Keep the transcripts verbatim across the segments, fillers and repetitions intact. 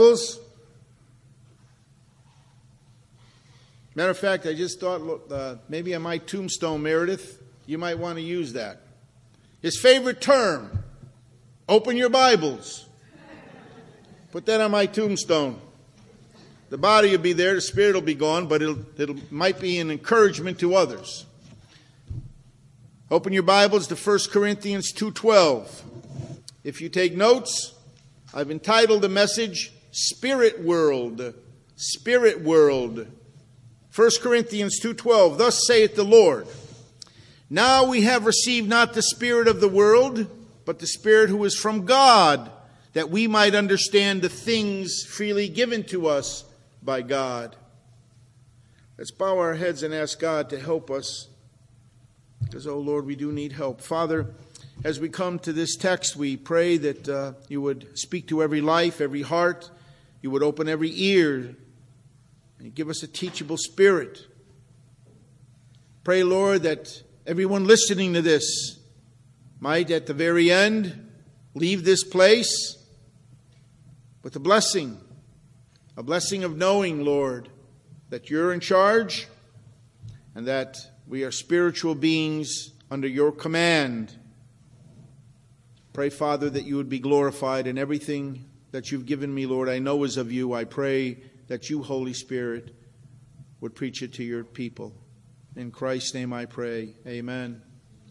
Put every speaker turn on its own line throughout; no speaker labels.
Matter of fact, I just thought, look, uh, maybe on my tombstone, Meredith, you might want to use that. His favorite term, open your Bibles. Put that on my tombstone. The body will be there, the spirit will be gone, but it'll, it'll might be an encouragement to others. Open your Bibles to First Corinthians two twelve. If you take notes, I've entitled the message, Spirit World. Spirit World. First Corinthians two twelve, thus saith the Lord, now we have received not the spirit of the world, but the Spirit who is from God, that we might understand the things freely given to us by God. Let's bow our heads and ask God to help us, because, oh Lord, we do need help. Father, as we come to this text, we pray that uh, you would speak to every life, every heart. You would open every ear and give us a teachable spirit. Pray, Lord, that everyone listening to this might at the very end leave this place with a blessing, a blessing of knowing, Lord, that you're in charge and that we are spiritual beings under your command. Pray, Father, that you would be glorified in everything that you've given me, Lord, I know is of you. I pray that you, Holy Spirit, would preach it to your people. In Christ's name I pray. Amen.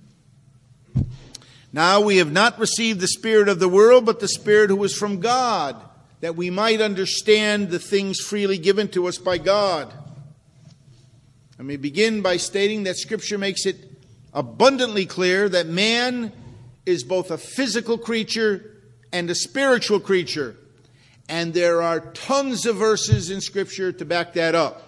Now we have not received the spirit of the world, but the Spirit who is from God, that we might understand the things freely given to us by God. Let me begin by stating that Scripture makes it abundantly clear that man is both a physical creature and a spiritual creature. And there are tons of verses in Scripture to back that up.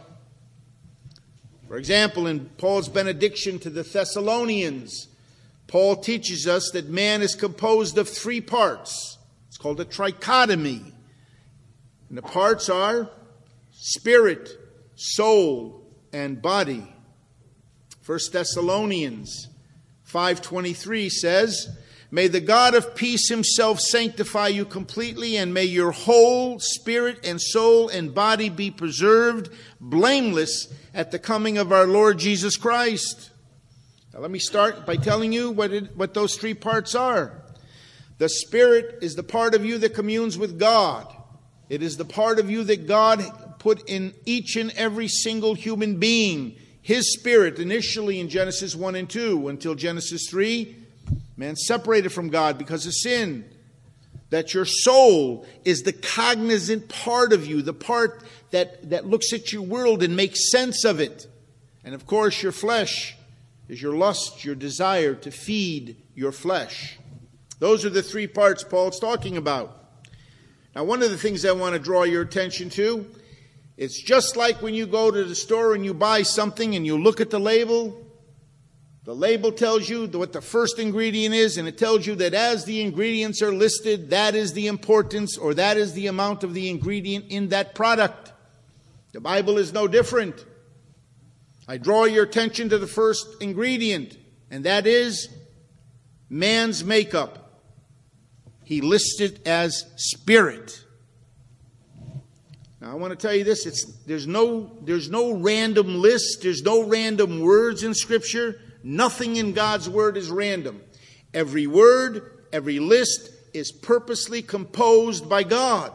For example, in Paul's benediction to the Thessalonians, Paul teaches us that man is composed of three parts. It's called a trichotomy. And the parts are spirit, soul, and body. First Thessalonians five twenty-three says, may the God of peace himself sanctify you completely, and may your whole spirit and soul and body be preserved blameless at the coming of our Lord Jesus Christ. Now let me start by telling you what, it, what those three parts are. The spirit is the part of you that communes with God. It is the part of you that God put in each and every single human being. His spirit initially in Genesis one and two until Genesis three. Man separated from God because of sin. That your soul is the cognizant part of you, the part that, that looks at your world and makes sense of it. And of course your flesh is your lust, your desire to feed your flesh. Those are the three parts Paul's talking about. Now, one of the things I want to draw your attention to, it's just like when you go to the store and you buy something and you look at the label. The label tells you what the first ingredient is, and it tells you that as the ingredients are listed, that is the importance or that is the amount of the ingredient in that product. The Bible is no different. I draw your attention to the first ingredient, and that is man's makeup. He lists it as spirit. Now I want to tell you this, it's, there's no, there's no random list, there's no random words in Scripture. Nothing in God's Word is random. Every word, every list is purposely composed by God.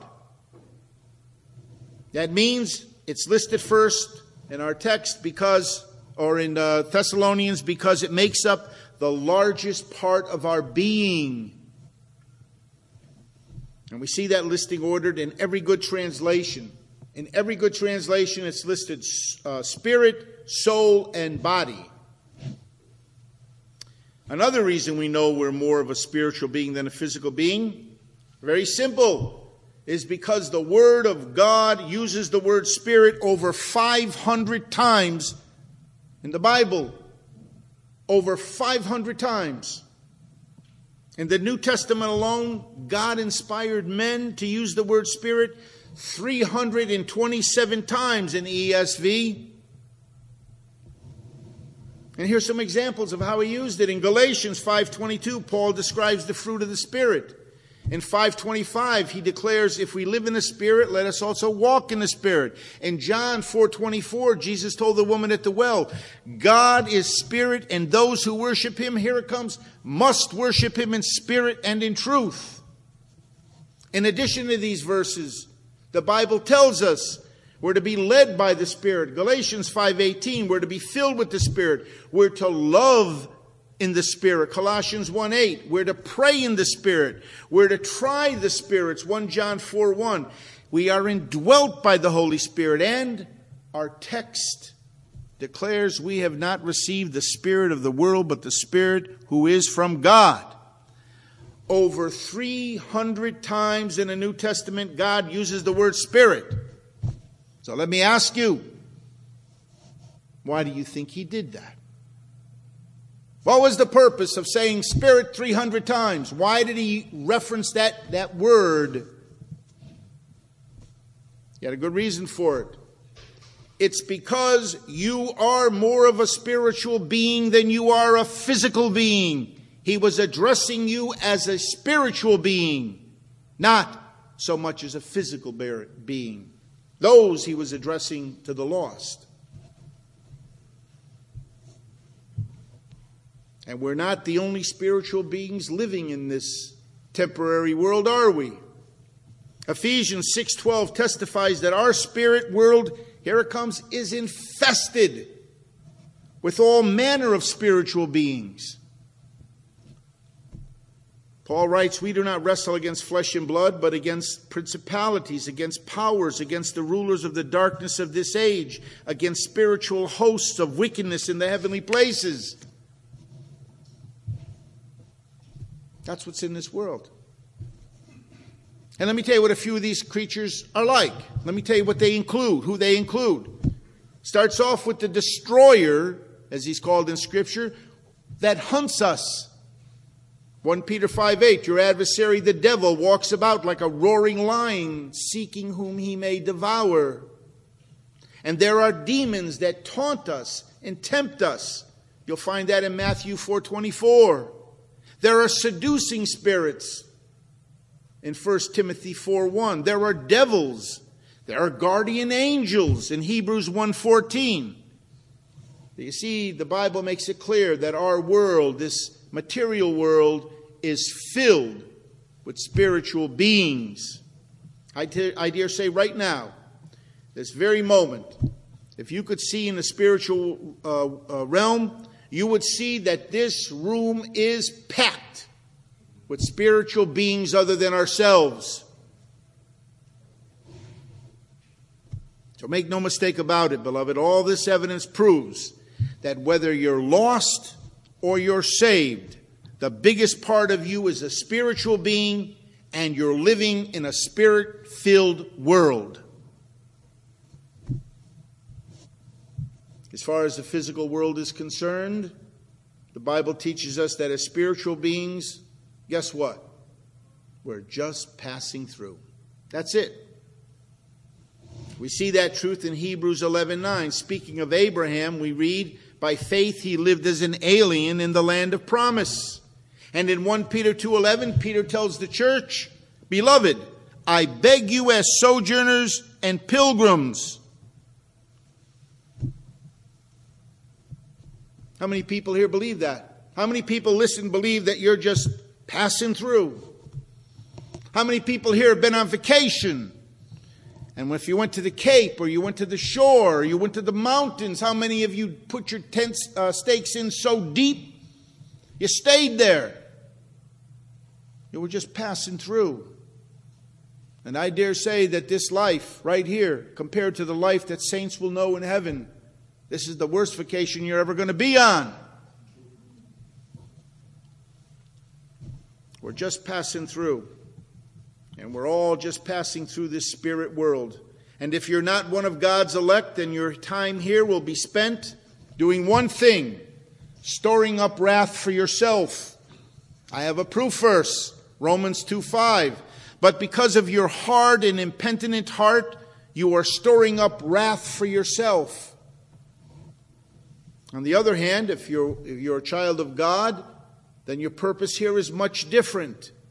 That means it's listed first in our text because, or in uh, Thessalonians, because it makes up the largest part of our being. And we see that listing ordered in every good translation. In every good translation, it's listed uh, spirit, soul, and body. Another reason we know we're more of a spiritual being than a physical being, very simple, is because the Word of God uses the word spirit over five hundred times in the Bible. Over five hundred times. In the New Testament alone, God inspired men to use the word spirit three hundred twenty-seven times in E S V. And here's some examples of how he used it. In Galatians five twenty-two, Paul describes the fruit of the Spirit. In five twenty-five, he declares, if we live in the Spirit, let us also walk in the Spirit. In John four twenty-four, Jesus told the woman at the well, God is Spirit, and those who worship him, here it comes, must worship him in spirit and in truth. In addition to these verses, the Bible tells us we're to be led by the Spirit. Galatians five eighteen, we're to be filled with the Spirit. We're to love in the Spirit. Colossians one eight, we're to pray in the Spirit. We're to try the spirits. First John four one, we are indwelt by the Holy Spirit. And our text declares we have not received the spirit of the world, but the Spirit who is from God. Over three hundred times in the New Testament, God uses the word Spirit. So let me ask you, why do you think he did that? What was the purpose of saying Spirit three hundred times? Why did he reference that, that word? He had a good reason for it. It's because you are more of a spiritual being than you are a physical being. He was addressing you as a spiritual being, not so much as a physical being. Those he was addressing to the lost. And we're not the only spiritual beings living in this temporary world, are we? Ephesians six twelve testifies that our spirit world, here it comes, is infested with all manner of spiritual beings. Paul writes, we do not wrestle against flesh and blood, but against principalities, against powers, against the rulers of the darkness of this age, against spiritual hosts of wickedness in the heavenly places. That's what's in this world. And let me tell you what a few of these creatures are like. Let me tell you what they include, who they include. Starts off with the destroyer, as he's called in Scripture, that hunts us. First Peter five eight, your adversary the devil walks about like a roaring lion, seeking whom he may devour. And there are demons that taunt us and tempt us. You'll find that in Matthew four twenty-four. There are seducing spirits in First Timothy four one. There are devils. There are guardian angels in Hebrews one fourteen. You see, the Bible makes it clear that our world, this material world, is filled with spiritual beings. I, t- I dare say right now, this very moment, if you could see in the spiritual uh, uh, realm, you would see that this room is packed with spiritual beings other than ourselves. So make no mistake about it, beloved. All this evidence proves that whether you're lost or you're saved, the biggest part of you is a spiritual being, and you're living in a spirit-filled world. As far as the physical world is concerned, the Bible teaches us that as spiritual beings, guess what? We're just passing through. That's it. We see that truth in Hebrews eleven nine. Speaking of Abraham, we read, by faith he lived as an alien in the land of promise. And in First Peter two eleven, Peter tells the church, beloved, I beg you as sojourners and pilgrims. How many people here believe that? How many people listen believe that you're just passing through? How many people here have been on vacation? And if you went to the Cape, or you went to the shore, or you went to the mountains, how many of you put your tent uh, stakes in so deep, you stayed there? You were just passing through. And I dare say that this life right here, compared to the life that saints will know in heaven, this is the worst vacation you're ever going to be on. We're just passing through. And we're all just passing through this spirit world. And if you're not one of God's elect, then your time here will be spent doing one thing: storing up wrath for yourself. I have a proof verse, Romans two five. But because of your hard and impenitent heart, you are storing up wrath for yourself. On the other hand, if you're, if you're a child of God, then your purpose here is much different.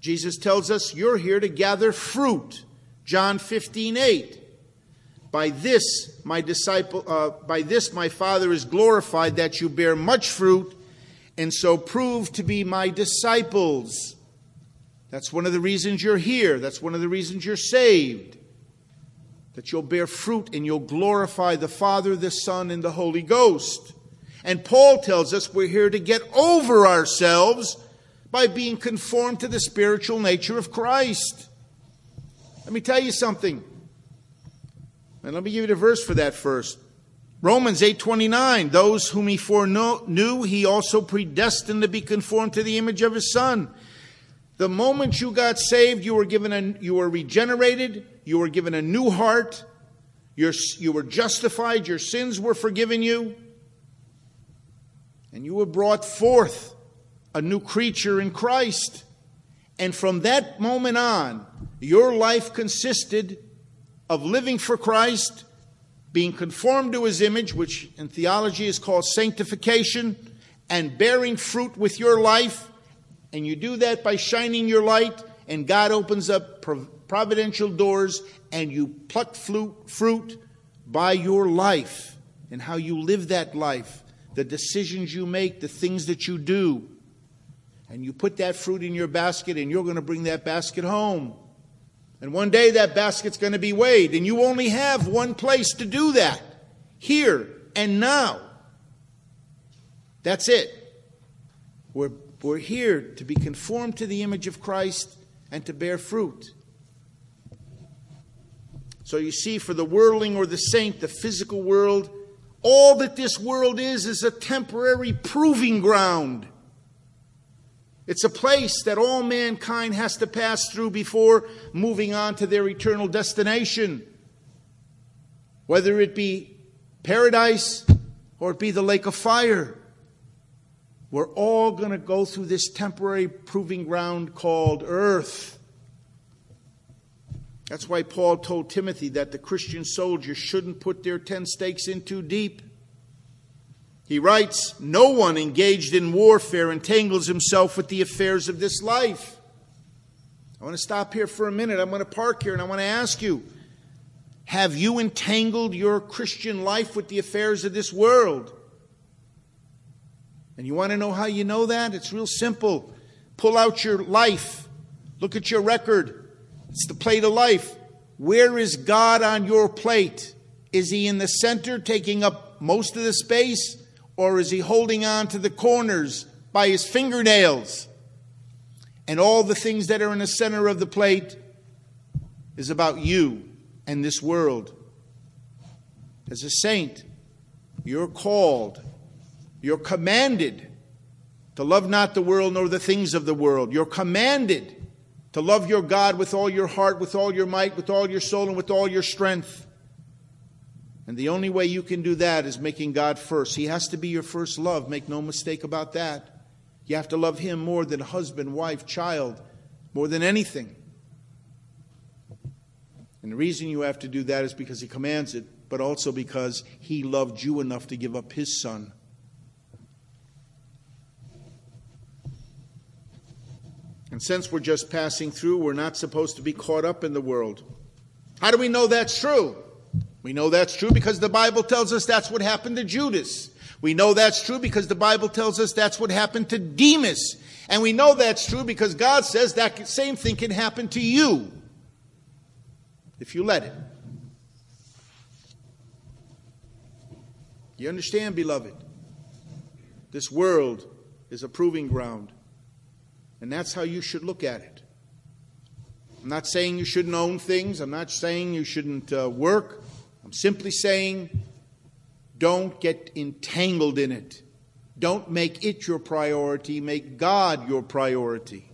Jesus tells us you're here to gather fruit. John fifteen eight. By this my disciple, uh, by this my Father is glorified, that you bear much fruit, and so prove to be my disciples. That's one of the reasons you're here. That's one of the reasons you're saved. That you'll bear fruit and you'll glorify the Father, the Son, and the Holy Ghost. And Paul tells us we're here to get over ourselves by being conformed to the spiritual nature of Christ. Let me tell you something. And let me give you the verse for that first. Romans eight twenty-nine. Those whom he foreknew, he also predestined to be conformed to the image of his Son. The moment you got saved, you were given a, you were regenerated, you were given a new heart, you're, you were justified, your sins were forgiven you, and you were brought forth a new creature in Christ. And from that moment on, your life consisted of living for Christ, being conformed to his image, which in theology is called sanctification, and bearing fruit with your life. And you do that by shining your light, and God opens up providential doors, and you pluck fruit by your life and how you live that life, the decisions you make, the things that you do. And you put that fruit in your basket, and you're going to bring that basket home. And one day that basket's going to be weighed, and you only have one place to do that, here and now. That's it. We're, we're here to be conformed to the image of Christ and to bear fruit. So you see, for the worldling or the saint, the physical world, all that this world is is a temporary proving ground. It's a place that all mankind has to pass through before moving on to their eternal destination. Whether it be paradise or it be the lake of fire. We're all going to go through this temporary proving ground called earth. That's why Paul told Timothy that the Christian soldier shouldn't put their tent stakes in too deep. He writes, no one engaged in warfare entangles himself with the affairs of this life. I want to stop here for a minute. I'm going to park here and I want to ask you, have you entangled your Christian life with the affairs of this world? And you want to know how you know that? It's real simple. Pull out your life. Look at your record. It's the plate of life. Where is God on your plate? Is he in the center, taking up most of the space? Or is he holding on to the corners by his fingernails? And all the things that are in the center of the plate is about you and this world. As a saint, you're called, you're commanded to love not the world nor the things of the world. You're commanded to love your God with all your heart, with all your might, with all your soul, and with all your strength. And the only way you can do that is making God first. He has to be your first love. Make no mistake about that. You have to love him more than husband, wife, child, more than anything. And the reason you have to do that is because he commands it, but also because he loved you enough to give up his son. And since we're just passing through, we're not supposed to be caught up in the world. How do we know that's true? We know that's true because the Bible tells us that's what happened to Judas. We know that's true because the Bible tells us that's what happened to Demas. And we know that's true because God says that same thing can happen to you if you let it. You understand, beloved? This world is a proving ground. And that's how you should look at it. I'm not saying you shouldn't own things. I'm not saying you shouldn't uh, work. I'm simply saying, don't get entangled in it. Don't make it your priority. Make God your priority.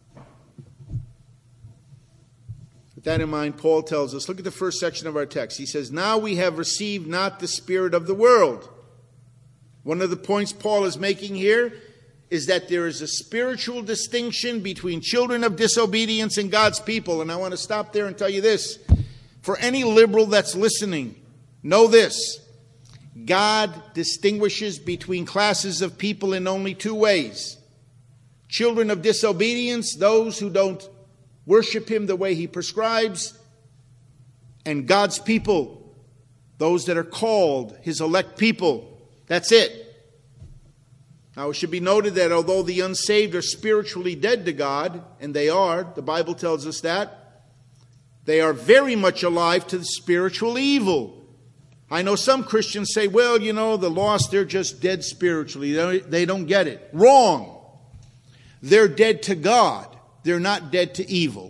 With that in mind, Paul tells us, look at the first section of our text. He says, now we have received not the spirit of the world. One of the points Paul is making here is that there is a spiritual distinction between children of disobedience and God's people. And I want to stop there and tell you this. For any liberal that's listening, know this. God distinguishes between classes of people in only two ways. children of disobedience, those who don't worship him the way he prescribes, and God's people, those that are called, his elect people. That's it. Now, it should be noted that although the unsaved are spiritually dead to God, and they are, the Bible tells us that, they are very much alive to the spiritual evil. I know some Christians say, well, you know, the lost, they're just dead spiritually. They don't get it. Wrong. They're dead to God. They're not dead to evil.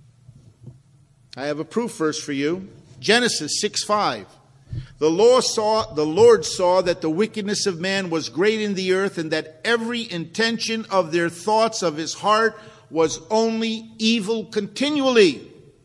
I have a proof verse for you. Genesis six five. The Lord saw, the Lord saw that the wickedness of man was great in the earth, and that every intention of their thoughts of his heart was only evil continually.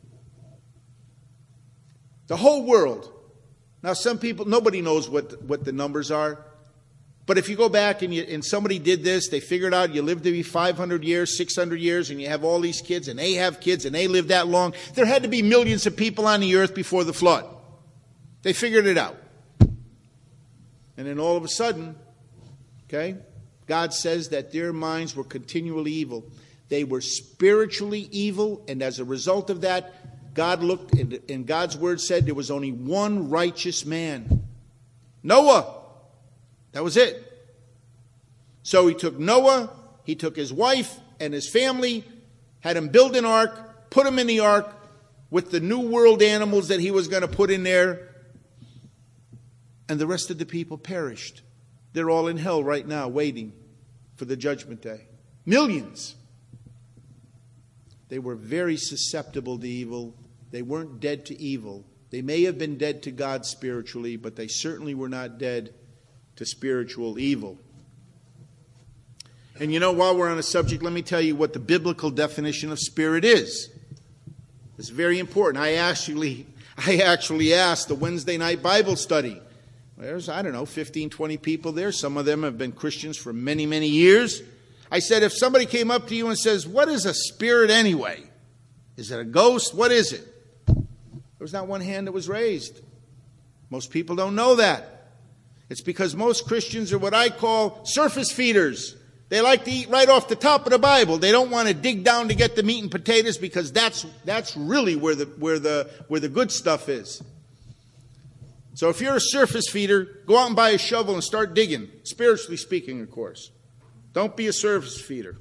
The whole world. Now, some people, nobody knows what, what the numbers are. But if you go back and, you, and somebody did this, they figured out you live to be five hundred years, six hundred years, and you have all these kids, and they have kids, and they live that long. There had to be millions of people on the earth before the flood. They figured it out. And then all of a sudden, okay, God says that their minds were continually evil. They were spiritually evil, and as a result of that, God looked, and God's word said there was only one righteous man. Noah. That was it. So he took Noah, he took his wife and his family, had him build an ark, put him in the ark with the new world animals that he was going to put in there, and the rest of the people perished. They're all in hell right now waiting for the judgment day. Millions. They were very susceptible to evil. They weren't dead to evil. They may have been dead to God spiritually, but they certainly were not dead to spiritual evil. And you know, while we're on a subject, let me tell you what the biblical definition of spirit is. It's very important. I actually, I actually asked the Wednesday night Bible study. There's, I don't know, fifteen, twenty people there. Some of them have been Christians for many, many years. I said, if somebody came up to you and says, what is a spirit anyway? Is it a ghost? What is it? There was not one hand that was raised. Most people don't know that. It's because most Christians are what I call surface feeders. They like to eat right off the top of the Bible. They don't want to dig down to get the meat and potatoes, because that's that's really where the where the where the good stuff is. So if you're a surface feeder, go out and buy a shovel and start digging. Spiritually speaking, of course. Don't be a surface feeder.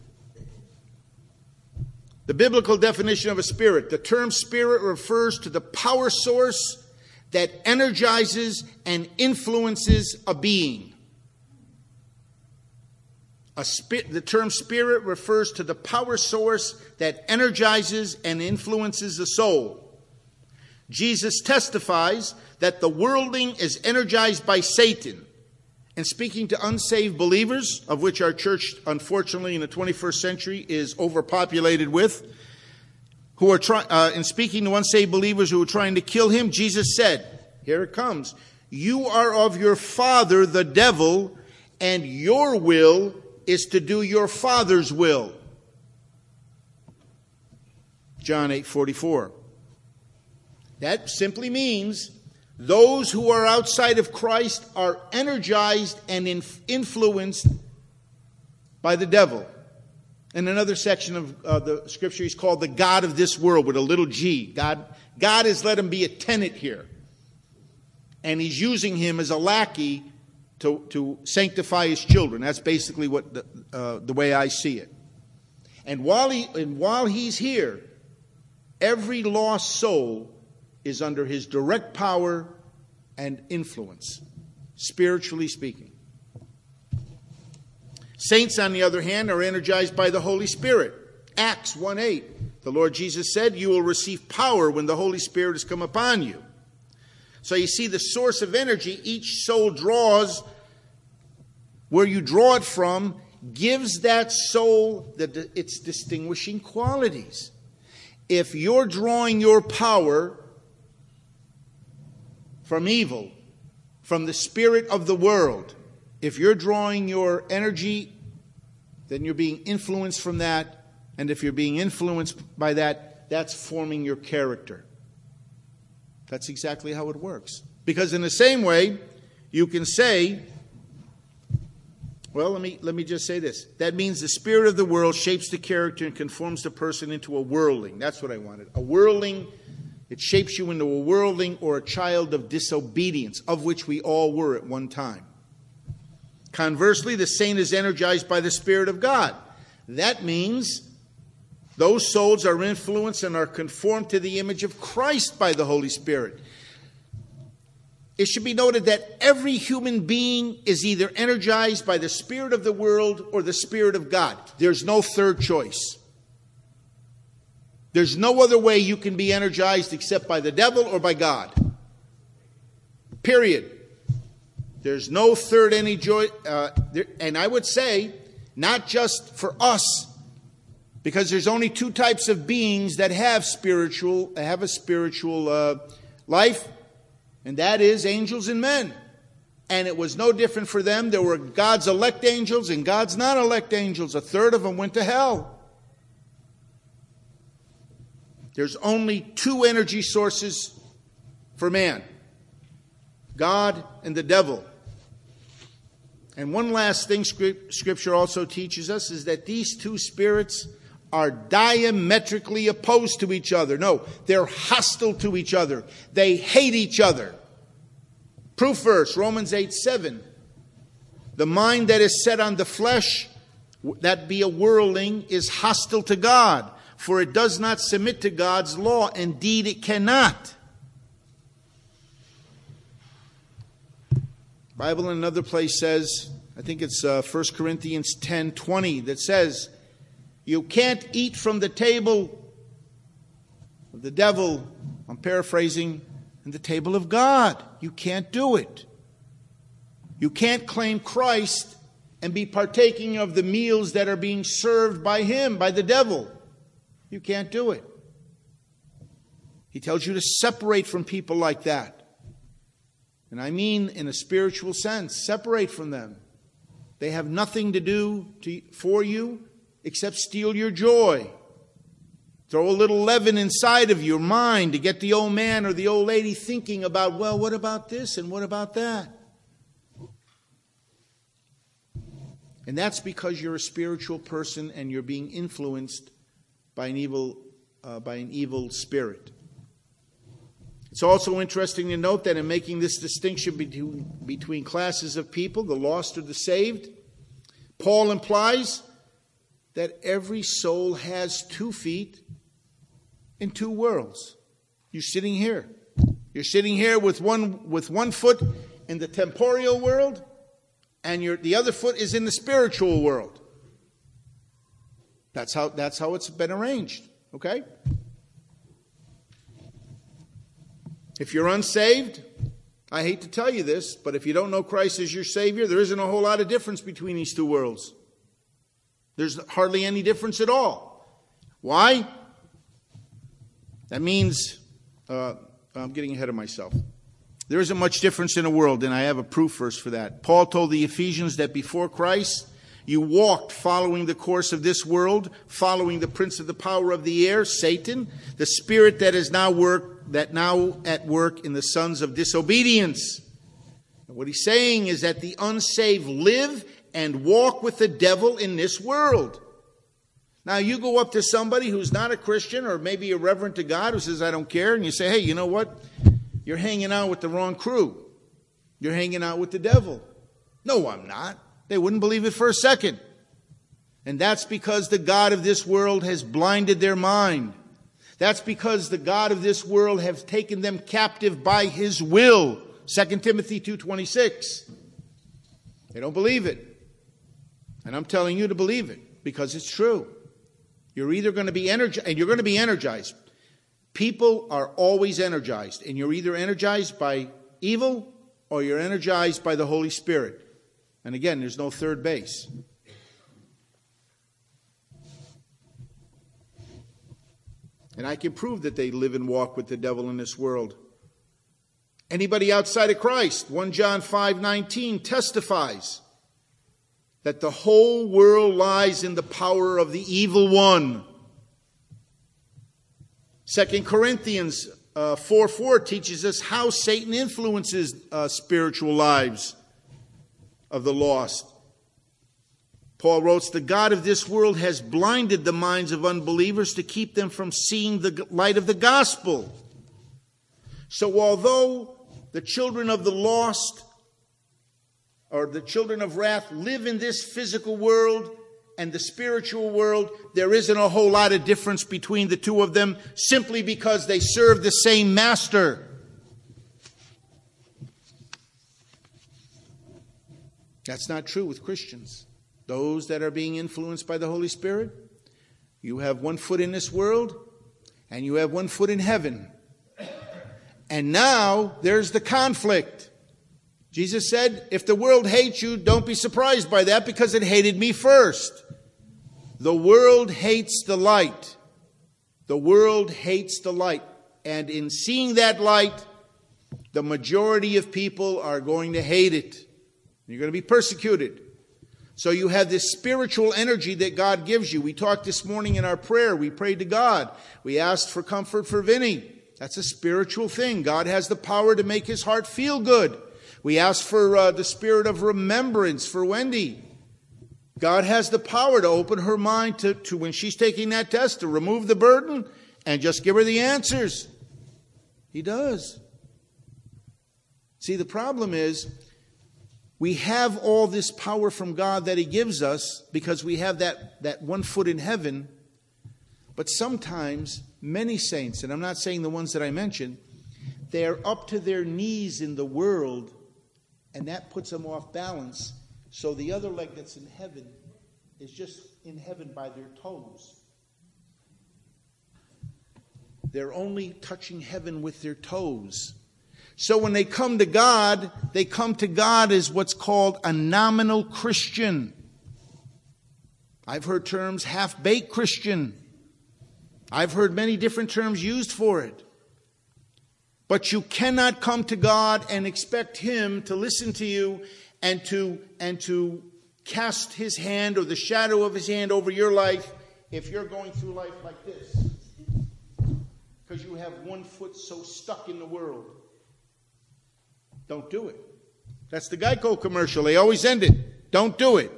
The biblical definition of a spirit. The term spirit refers to the power source that energizes and influences a being. A spi- the term spirit refers to the power source that energizes and influences the soul. Jesus testifies that the worldling is energized by Satan. And speaking to unsaved believers, of which our church, unfortunately, in the twenty-first century is overpopulated with, who are trying, uh, in speaking to unsaved believers who are trying to kill him, Jesus said, here it comes, you are of your father, the devil, and your will is to do your father's will. John eight forty-four. That simply means those who are outside of Christ are energized and inf- influenced by the devil. In another section of uh, the scripture, he's called the God of this world with a little g. God, God has let him be a tenant here. And he's using him as a lackey to, to sanctify his children. That's basically what the, uh, the way I see it. And while he and while he's here, every lost soul is under his direct power and influence, spiritually speaking. Saints, on the other hand, are energized by the Holy Spirit. Acts one eight, the Lord Jesus said, you will receive power when the Holy Spirit has come upon you. So you see the source of energy each soul draws, where you draw it from, gives that soul the, its distinguishing qualities. If you're drawing your power from evil, from the spirit of the world, if you're drawing your energy, then you're being influenced from that. And if you're being influenced by that, that's forming your character. That's exactly how it works. Because in the same way, you can say Well, let me, let me just say this. That means the spirit of the world shapes the character and conforms the person into a worldling. That's what I wanted. A worldling, it shapes you into a worldling or a child of disobedience, of which we all were at one time. Conversely, the saint is energized by the Spirit of God. That means those souls are influenced and are conformed to the image of Christ by the Holy Spirit. It should be noted that every human being is either energized by the spirit of the world or the Spirit of God. There's no third choice. There's no other way you can be energized except by the devil or by God. Period. There's no third any joy. Uh, there, and I would say, not just for us, because there's only two types of beings that have spiritual, have a spiritual uh, life. And that is angels and men. And it was no different for them. There were God's elect angels and God's non-elect angels. A third of them went to hell. There's only two energy sources for man: God and the devil. And one last thing Scripture also teaches us is that these two spirits are diametrically opposed to each other. No, they're hostile to each other. They hate each other. Proof verse, Romans eight seven. The mind that is set on the flesh, that be a worldling, is hostile to God, for it does not submit to God's law. Indeed, it cannot. The Bible in another place says, I think it's uh, First Corinthians ten twenty, that says, you can't eat from the table of the devil, I'm paraphrasing, and the table of God. You can't do it. You can't claim Christ and be partaking of the meals that are being served by him, by the devil. You can't do it. He tells you to separate from people like that. And I mean in a spiritual sense, separate from them. They have nothing to do to, for you except steal your joy. Throw a little leaven inside of your mind to get the old man or the old lady thinking about, well, what about this and what about that? And that's because you're a spiritual person and you're being influenced by an evil, uh, by an evil spirit. It's also interesting to note that in making this distinction between, between classes of people, the lost or the saved, Paul implies that every soul has two feet in two worlds. You're sitting here. You're sitting here with one with one foot in the temporal world, and your the other foot is in the spiritual world. That's how that's how it's been arranged. Okay? If you're unsaved, I hate to tell you this, but if you don't know Christ as your Savior, there isn't a whole lot of difference between these two worlds. There's hardly any difference at all. Why? That means, uh, I'm getting ahead of myself. There isn't much difference in the world, and I have a proof verse for that. Paul told the Ephesians that before Christ, you walked following the course of this world, following the prince of the power of the air, Satan, the spirit that is now work, that now at work in the sons of disobedience. And what he's saying is that the unsaved live and walk with the devil in this world. Now, you go up to somebody who's not a Christian or maybe a reverend to God who says, I don't care, and you say, hey, you know what? You're hanging out with the wrong crew. You're hanging out with the devil. No, I'm not. They wouldn't believe it for a second. And that's because the God of this world has blinded their mind. That's because the God of this world has taken them captive by his will. Second Timothy two twenty-six. They don't believe it. And I'm telling you to believe it because it's true. You're either going to be energized, and you're going to be energized. People are always energized, and you're either energized by evil or you're energized by the Holy Spirit. And again, there's no third base. And I can prove that they live and walk with the devil in this world. Anybody outside of Christ, First John five nineteen testifies that the whole world lies in the power of the evil one. Second Corinthians uh, four four teaches us how Satan influences uh, spiritual lives of the lost. Paul wrote, the God of this world has blinded the minds of unbelievers to keep them from seeing the light of the gospel. So although the children of the lost or the children of wrath live in this physical world and the spiritual world, there isn't a whole lot of difference between the two of them simply because they serve the same master. That's not true with Christians. Those that are being influenced by the Holy Spirit, you have one foot in this world and you have one foot in heaven. And now there's the conflict. Jesus said, if the world hates you, don't be surprised by that because it hated me first. The world hates the light. The world hates the light. And in seeing that light, the majority of people are going to hate it. You're going to be persecuted. So you have this spiritual energy that God gives you. We talked this morning in our prayer. We prayed to God. We asked for comfort for Vinny. That's a spiritual thing. God has the power to make his heart feel good. We asked for uh, the spirit of remembrance for Wendy. God has the power to open her mind to, to, when she's taking that test, to remove the burden and just give her the answers. He does. See, the problem is, we have all this power from God that he gives us because we have that, that one foot in heaven. But sometimes many saints, and I'm not saying the ones that I mentioned, they're up to their knees in the world, and that puts them off balance. So the other leg that's in heaven is just in heaven by their toes. They're only touching heaven with their toes. So when they come to God, they come to God as what's called a nominal Christian. I've heard terms half-baked Christian. I've heard many different terms used for it. But you cannot come to God and expect him to listen to you and to, and to cast his hand or the shadow of his hand over your life if you're going through life like this. Because you have one foot so stuck in the world. Don't do it. That's the Geico commercial. They always end it. Don't do it.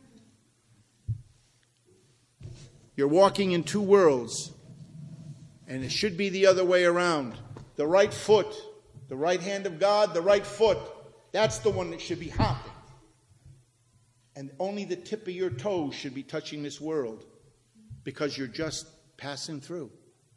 You're walking in two worlds. And it should be the other way around. The right foot, the right hand of God, the right foot. That's the one that should be hopping. And only the tip of your toes should be touching this world. Because you're just passing through.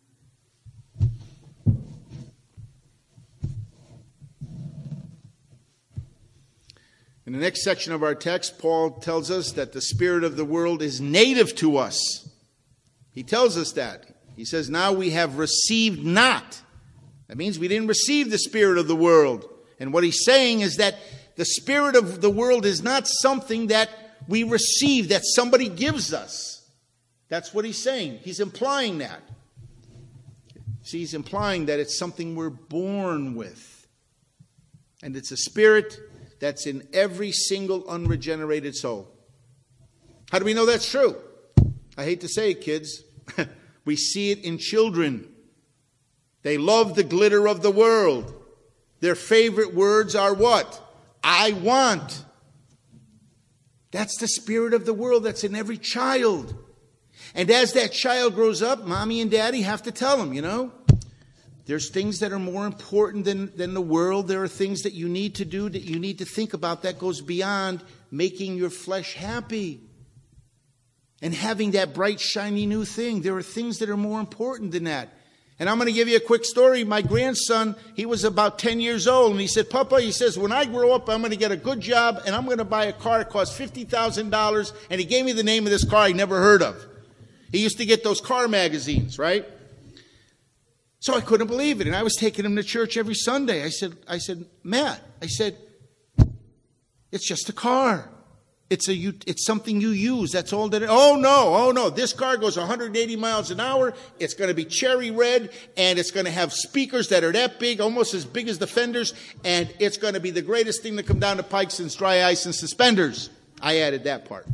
In the next section of our text, Paul tells us that the spirit of the world is native to us. He tells us that. He says, now we have received not. That means we didn't receive the spirit of the world. And what he's saying is that the spirit of the world is not something that we receive, that somebody gives us. That's what he's saying. He's implying that. See, he's implying that it's something we're born with. And it's a spirit that's in every single unregenerated soul. How do we know that's true? I hate to say it, kids. We see it in children. They love the glitter of the world. Their favorite words are what? I want. That's the spirit of the world that's in every child. And as that child grows up, mommy and daddy have to tell them, you know, there's things that are more important than, than the world. There are things that you need to do, that you need to think about, that goes beyond making your flesh happy and having that bright, shiny new thing. There are things that are more important than that. And I'm going to give you a quick story. My grandson, he was about ten years old, and he said, Papa, he says, when I grow up, I'm going to get a good job, and I'm going to buy a car that costs fifty thousand dollars. And he gave me the name of this car I never heard of. He used to get those car magazines, right? So I couldn't believe it. And I was taking him to church every Sunday. I said, I said, Matt, I said, it's just a car. It's a, it's something you use. That's all that it, oh no, oh no. This car goes one hundred eighty miles an hour. It's going to be cherry red, and it's going to have speakers that are that big, almost as big as the fenders, and it's going to be the greatest thing to come down the pike since dry ice and suspenders. I added that part.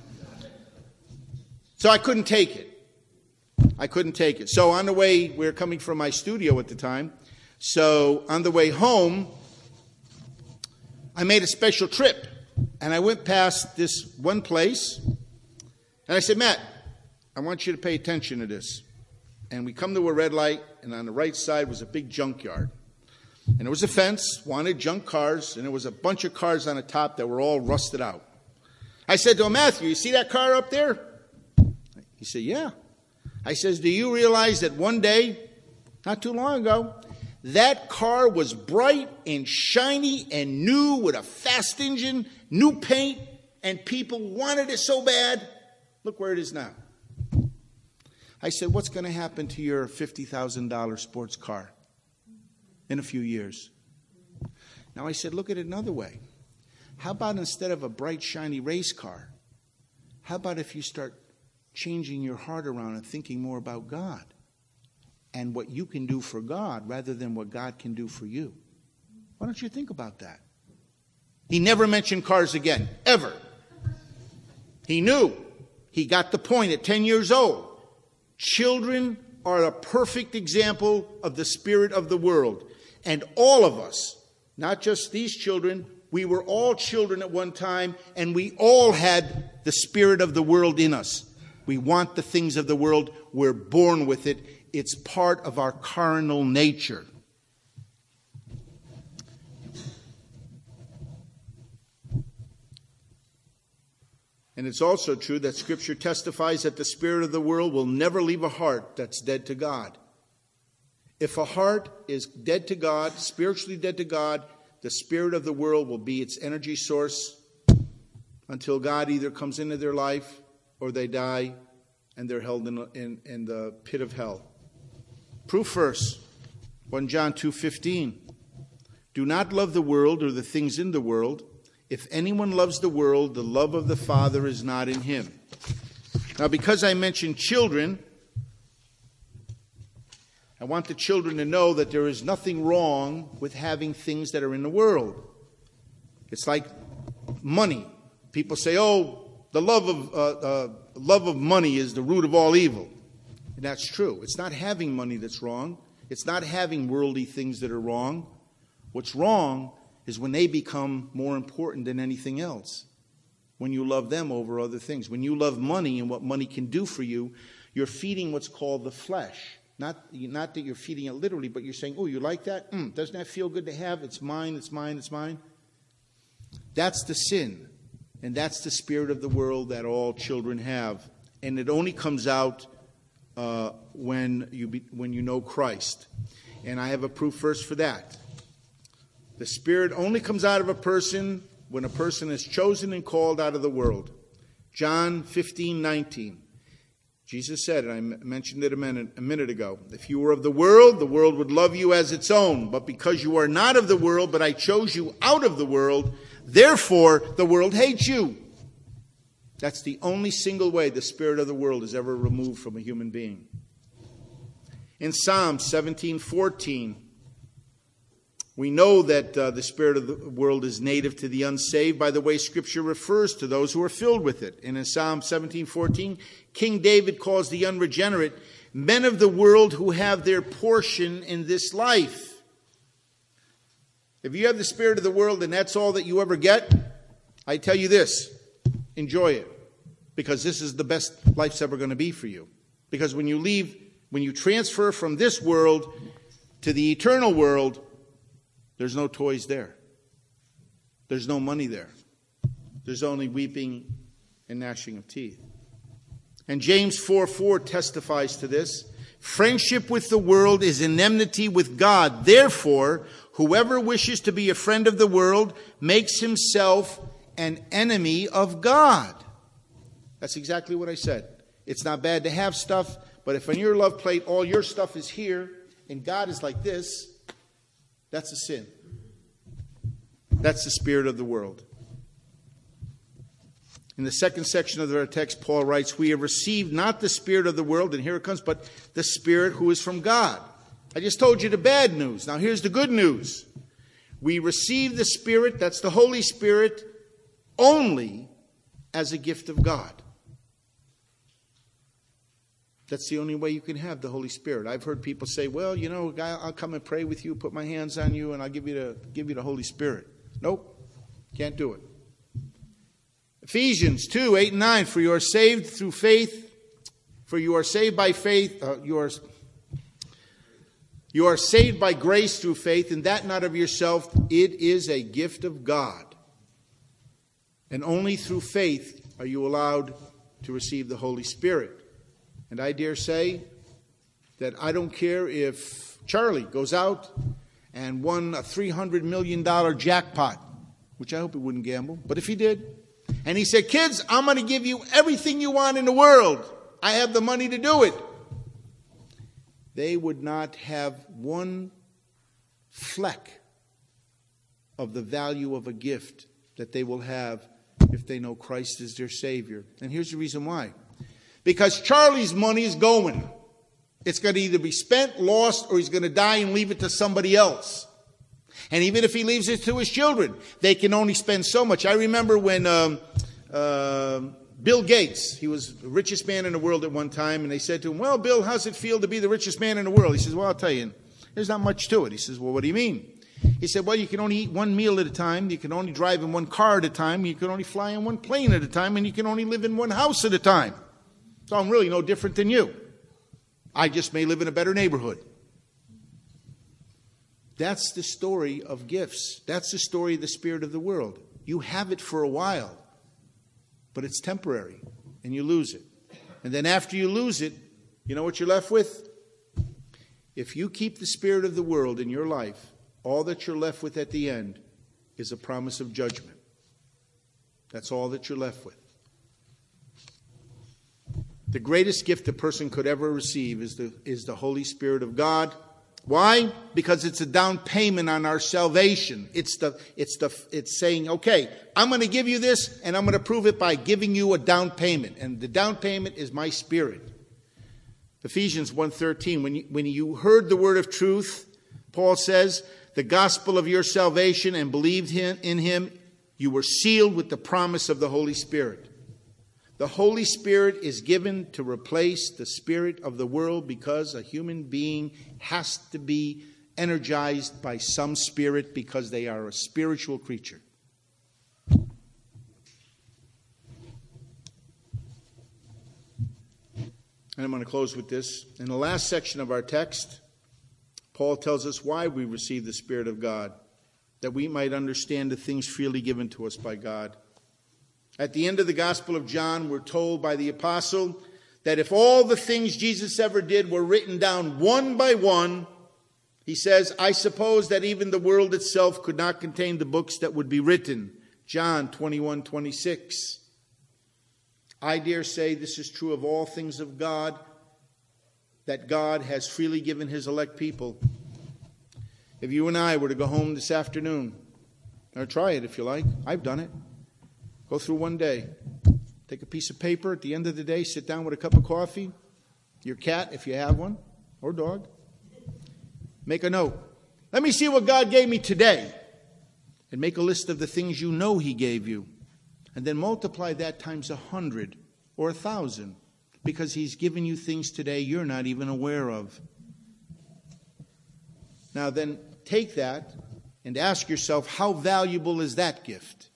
So I couldn't take it. I couldn't take it. So on the way, we were coming from my studio at the time. So on the way home, I made a special trip. And I went past this one place, And I said, Matt, I want you to pay attention to this. And we come to a red light, and on the right side was a big junkyard. And there was a fence, wanted junk cars, and there was a bunch of cars on the top that were all rusted out. I said to him, Matthew, you see that car up there? He said, yeah. I says, do you realize that one day, not too long ago, that car was bright and shiny and new with a fast engine, new paint, and people wanted it so bad. Look where it is now. I said, what's going to happen to your fifty thousand dollars sports car in a few years? Now I said, look at it another way. How about instead of a bright, shiny race car, how about if you start changing your heart around and thinking more about God and what you can do for God rather than what God can do for you? Why don't you think about that? He never mentioned cars again, ever. He knew. He got the point at ten years old. Children are a perfect example of the spirit of the world. And all of us, not just these children, we were all children at one time, and we all had the spirit of the world in us. We want the things of the world. We're born with it. It's part of our carnal nature. And it's also true that Scripture testifies that the spirit of the world will never leave a heart that's dead to God. If a heart is dead to God, spiritually dead to God, the spirit of the world will be its energy source until God either comes into their life or they die and they're held in, in, in the pit of hell. Proof verse, First John two fifteen. Do not love the world or the things in the world. If anyone loves the world, the love of the Father is not in him. Now, because I mentioned children, I want the children to know that there is nothing wrong with having things that are in the world. It's like money. People say, oh, the love of, uh, uh, love of money is the root of all evil. And that's true. It's not having money that's wrong. It's not having worldly things that are wrong. What's wrong is when they become more important than anything else. When you love them over other things. When you love money and what money can do for you, you're feeding what's called the flesh. Not, not that you're feeding it literally, but you're saying, oh, you like that? Mm, doesn't that feel good to have? It's mine, it's mine, it's mine. That's the sin. And that's the spirit of the world that all children have. And it only comes out uh, when you be, when you know Christ. And I have a proof verse for that. The Spirit only comes out of a person when a person is chosen and called out of the world. John fifteen nineteen. Jesus said, and I mentioned it a minute, a minute ago, if you were of the world, the world would love you as its own. But because you are not of the world, but I chose you out of the world, therefore the world hates you. That's the only single way the spirit of the world is ever removed from a human being. In Psalm seventeen fourteen, we know that uh, the spirit of the world is native to the unsaved by the way Scripture refers to those who are filled with it. And in Psalm seventeen fourteen, King David calls the unregenerate men of the world who have their portion in this life. If you have the spirit of the world and that's all that you ever get, I tell you this, enjoy it. Because this is the best life's ever going to be for you. Because when you leave, when you transfer from this world to the eternal world, there's no toys there. There's no money there. There's only weeping and gnashing of teeth. And James four four testifies to this. Friendship with the world is an enmity with God. Therefore, whoever wishes to be a friend of the world makes himself an enemy of God. That's exactly what I said. It's not bad to have stuff, but if on your love plate all your stuff is here and God is like this, that's a sin. That's the spirit of the world. In the second section of our text, Paul writes, we have received not the spirit of the world, and here it comes, but the Spirit who is from God. I just told you the bad news. Now here's the good news. We receive the Spirit, that's the Holy Spirit, only as a gift of God. That's the only way you can have the Holy Spirit. I've heard people say, well, you know, I'll come and pray with you, put my hands on you, and I'll give you the, give you the Holy Spirit. Nope, can't do it. Ephesians two, eight and nine, for you are saved through faith, for you are saved by faith, uh, you are You are saved by grace through faith, and that not of yourself. It is a gift of God. And only through faith are you allowed to receive the Holy Spirit. And I dare say that I don't care if Charlie goes out and won a three hundred million dollars jackpot, which I hope he wouldn't gamble, but if he did, and he said, kids, I'm going to give you everything you want in the world. I have the money to do it. They would not have one fleck of the value of a gift that they will have if they know Christ is their Savior. And here's the reason why. Because Charlie's money is going. It's going to either be spent, lost, or he's going to die and leave it to somebody else. And even if he leaves it to his children, they can only spend so much. I remember when um, uh, Bill Gates, he was the richest man in the world at one time, and they said to him, well, Bill, how's it feel to be the richest man in the world? He says, well, I'll tell you, there's not much to it. He says, well, what do you mean? He said, well, you can only eat one meal at a time, you can only drive in one car at a time, you can only fly in one plane at a time, and you can only live in one house at a time. So I'm really no different than you. I just may live in a better neighborhood. That's the story of gifts. That's the story of the spirit of the world. You have it for a while, but it's temporary, and you lose it. And then after you lose it, you know what you're left with? If you keep the spirit of the world in your life, all that you're left with at the end is a promise of judgment. That's all that you're left with. The greatest gift a person could ever receive is the, is the Holy Spirit of God. Why? Because it's a down payment on our salvation. It's the, it's the, it's saying, okay, I'm going to give you this, and I'm going to prove it by giving you a down payment. And the down payment is my spirit. Ephesians one thirteen, when you, when you heard the word of truth, Paul says, the gospel of your salvation, and believed in him, you were sealed with the promise of the Holy Spirit. The Holy Spirit is given to replace the spirit of the world because a human being has to be energized by some spirit because they are a spiritual creature. And I'm going to close with this. In the last section of our text, Paul tells us why we receive the Spirit of God, that we might understand the things freely given to us by God. At the end of the Gospel of John, we're told by the apostle that if all the things Jesus ever did were written down one by one, he says, I suppose that even the world itself could not contain the books that would be written. John twenty-one twenty-six. I dare say this is true of all things of God, that God has freely given his elect people. If you and I were to go home this afternoon, or try it if you like, I've done it. Go through one day. Take a piece of paper at the end of the day, sit down with a cup of coffee, your cat if you have one, or dog. Make a note. Let me see what God gave me today. And make a list of the things you know he gave you. And then multiply that times a hundred or a thousand. Because he's given you things today you're not even aware of. Now then, take that and ask yourself, how valuable is that gift?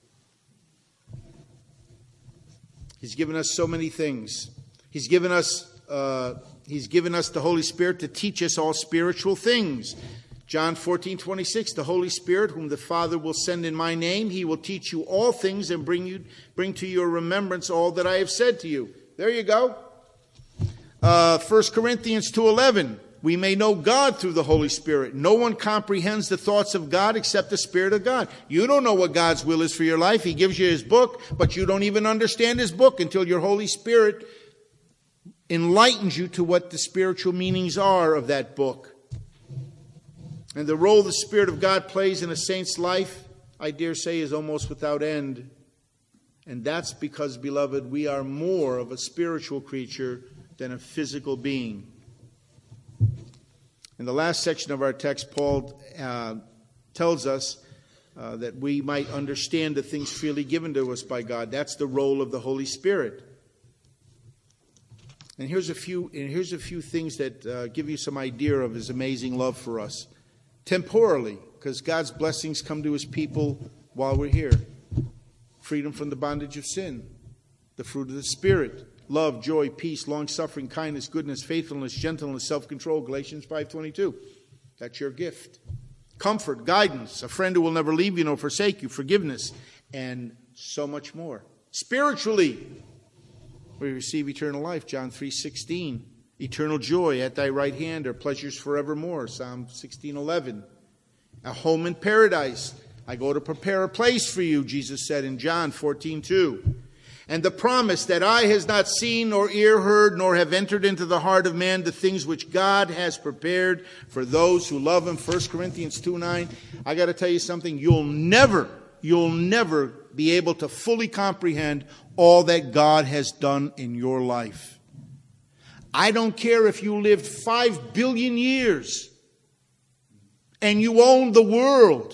He's given us so many things. He's given us, uh, he's given us the Holy Spirit to teach us all spiritual things. John fourteen twenty-six, the Holy Spirit, whom the Father will send in my name, he will teach you all things and bring you, bring to your remembrance all that I have said to you. There you go. Uh, First Corinthians two eleven, we may know God through the Holy Spirit. No one comprehends the thoughts of God except the Spirit of God. You don't know what God's will is for your life. He gives you his book, but you don't even understand his book until your Holy Spirit enlightens you to what the spiritual meanings are of that book. And the role the Spirit of God plays in a saint's life, I dare say, is almost without end. And that's because, beloved, we are more of a spiritual creature than a physical being. In the last section of our text, Paul uh, tells us uh, that we might understand the things freely given to us by God. That's the role of the Holy Spirit. And here's a few, and here's a few things that uh, give you some idea of his amazing love for us. Temporally, because God's blessings come to his people while we're here. freedom from the bondage of sin. The fruit of the Spirit, love, joy, peace, long-suffering, kindness, goodness, faithfulness, gentleness, self-control, Galatians five twenty-two. That's your gift. Comfort, guidance, a friend who will never leave you nor forsake you, forgiveness, and so much more. Spiritually, we receive eternal life, John three sixteen. Eternal joy at thy right hand are pleasures forevermore, Psalm sixteen eleven. A home in paradise. I go to prepare a place for you, Jesus said in John fourteen two. And the promise that eye has not seen, nor ear heard, nor have entered into the heart of man the things which God has prepared for those who love him, First Corinthians two nine. I got to tell you something, you'll never, you'll never be able to fully comprehend all that God has done in your life. I don't care if you lived five billion years and you owned the world.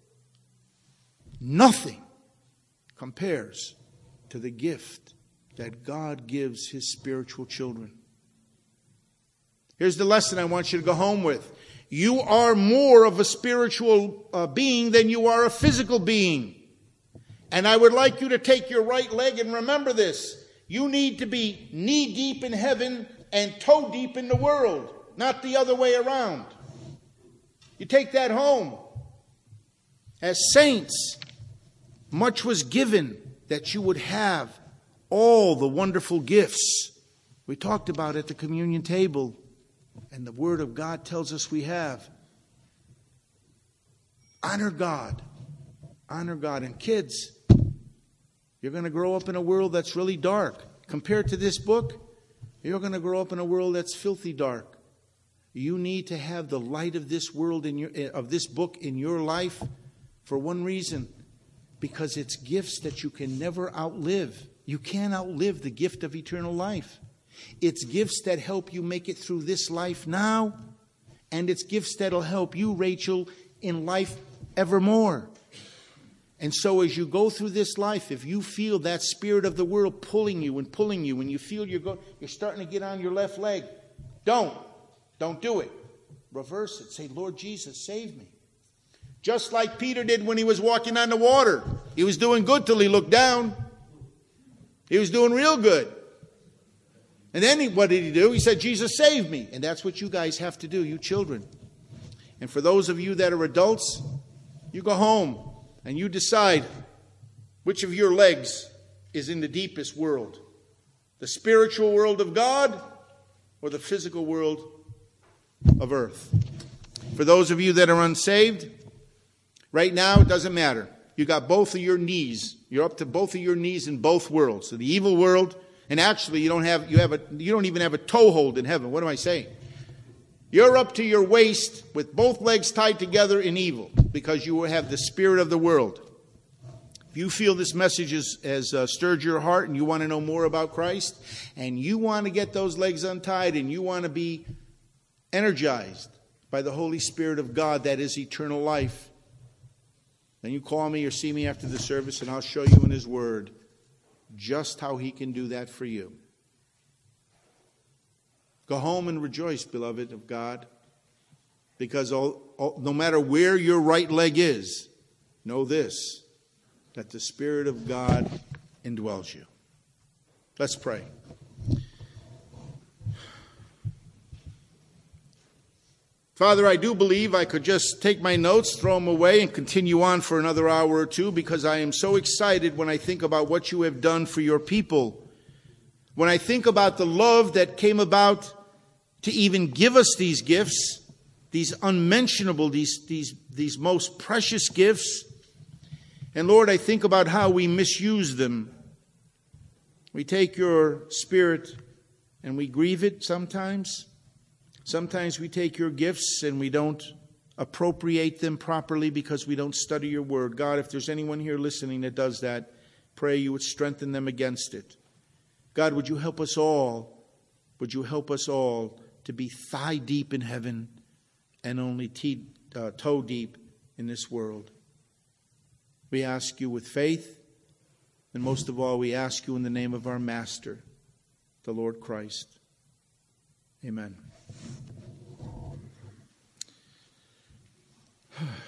Nothing compares to the gift that God gives his spiritual children. Here's the lesson I want you to go home with. You are more of a spiritual uh, being than you are a physical being. And I would like you to take your right leg and remember this. You need to be knee deep in heaven and toe deep in the world, not the other way around. You take that home. As saints, much was given that you would have all the wonderful gifts we talked about at the communion table, and the Word of God tells us we have. Honor God. Honor God. And kids, you're going to grow up in a world that's really dark. Compared to this book, you're going to grow up in a world that's filthy dark. You need to have the light of this world in your of this book in your life for one reason. Because it's gifts that you can never outlive. You can't outlive the gift of eternal life. It's gifts that help you make it through this life now. And it's gifts that'll help you, Rachel, in life evermore. And so as you go through this life, if you feel that spirit of the world pulling you and pulling you, and you feel you're, go, you're starting to get on your left leg, don't. Don't do it. Reverse it. Say, Lord Jesus, save me. Just like Peter did when he was walking on the water. He was doing good till he looked down. He was doing real good. And then he, what did he do? He said, Jesus, save me. And that's what you guys have to do, you children. And for those of you that are adults, you go home and you decide which of your legs is in the deepest world. The spiritual world of God or the physical world of earth. For those of you that are unsaved, right now, it doesn't matter. You got both of your knees. You're up to both of your knees in both worlds. So the evil world, and actually you don't have you have a you don't even have a toehold in heaven. What am I saying? You're up to your waist with both legs tied together in evil because you have the spirit of the world. If you feel this message has, has uh, stirred your heart and you want to know more about Christ and you want to get those legs untied and you want to be energized by the Holy Spirit of God that is eternal life, then you call me or see me after the service and I'll show you in His Word just how He can do that for you. Go home and rejoice, beloved of God, because all, all, no matter where your right leg is, know this, that the Spirit of God indwells you. Let's pray. Father, I do believe I could just take my notes, throw them away, and continue on for another hour or two because I am so excited when I think about what you have done for your people. When I think about the love that came about to even give us these gifts, these unmentionable, these, these, these most precious gifts. And Lord, I think about how we misuse them. We take your Spirit and we grieve it sometimes. Sometimes we take your gifts and we don't appropriate them properly because we don't study your word. God, if there's anyone here listening that does that, pray you would strengthen them against it. God, would you help us all, would you help us all to be thigh deep in heaven and only te- uh, toe deep in this world. We ask you with faith, and most of all, we ask you in the name of our Master, the Lord Christ. Amen.